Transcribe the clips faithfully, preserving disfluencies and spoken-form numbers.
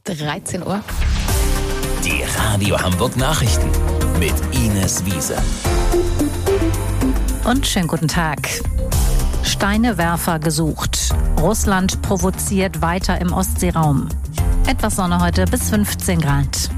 dreizehn Uhr. Die Radio Hamburg Nachrichten mit Ines Wiese. Und schönen guten Tag. Steinewerfer gesucht. Russland provoziert weiter im Ostseeraum. Etwas Sonne heute bis fünfzehn Grad.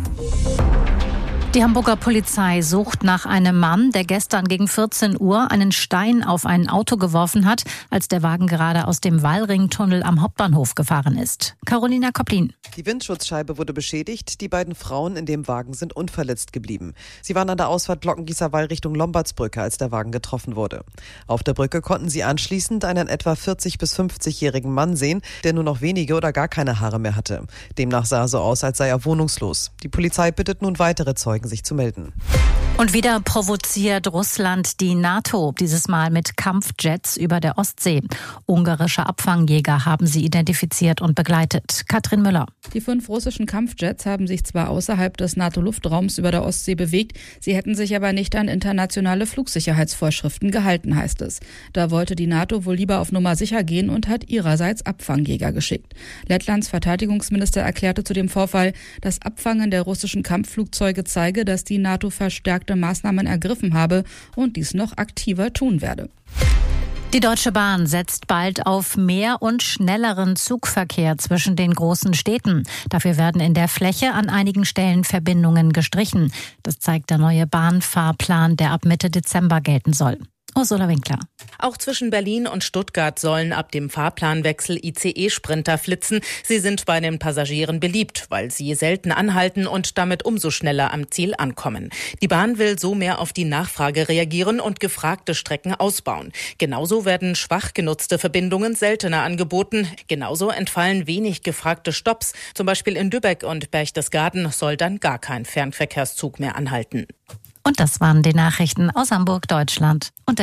Die Hamburger Polizei sucht nach einem Mann, der gestern gegen vierzehn Uhr einen Stein auf ein Auto geworfen hat, als der Wagen gerade aus dem Wallringtunnel am Hauptbahnhof gefahren ist. Carolina Koplin. Die Windschutzscheibe wurde beschädigt. Die beiden Frauen in dem Wagen sind unverletzt geblieben. Sie waren an der Ausfahrt Glockengießer Wall Richtung Lombardsbrücke, als der Wagen getroffen wurde. Auf der Brücke konnten sie anschließend einen etwa vierzig- bis fünfzigjährigen Mann sehen, der nur noch wenige oder gar keine Haare mehr hatte. Demnach sah er so aus, als sei er wohnungslos. Die Polizei bittet nun weitere Zeugen, sich zu melden. Und wieder provoziert Russland die NATO, dieses Mal mit Kampfjets über der Ostsee. Ungarische Abfangjäger haben sie identifiziert und begleitet. Katrin Müller. Die fünf russischen Kampfjets haben sich zwar außerhalb des NATO-Luftraums über der Ostsee bewegt, sie hätten sich aber nicht an internationale Flugsicherheitsvorschriften gehalten, heißt es. Da wollte die NATO wohl lieber auf Nummer sicher gehen und hat ihrerseits Abfangjäger geschickt. Lettlands Verteidigungsminister erklärte zu dem Vorfall, das Abfangen der russischen Kampfflugzeuge zeige, dass die NATO verstärkte Maßnahmen ergriffen habe und dies noch aktiver tun werde. Die Deutsche Bahn setzt bald auf mehr und schnelleren Zugverkehr zwischen den großen Städten. Dafür werden in der Fläche an einigen Stellen Verbindungen gestrichen. Das zeigt der neue Bahnfahrplan, der ab Mitte Dezember gelten soll. Ursula Winkler. Auch zwischen Berlin und Stuttgart sollen ab dem Fahrplanwechsel I C E-Sprinter flitzen. Sie sind bei den Passagieren beliebt, weil sie selten anhalten und damit umso schneller am Ziel ankommen. Die Bahn will so mehr auf die Nachfrage reagieren und gefragte Strecken ausbauen. Genauso werden schwach genutzte Verbindungen seltener angeboten. Genauso entfallen wenig gefragte Stopps. Zum Beispiel in Lübeck und Berchtesgaden soll dann gar kein Fernverkehrszug mehr anhalten. Und das waren die Nachrichten aus Hamburg, Deutschland und der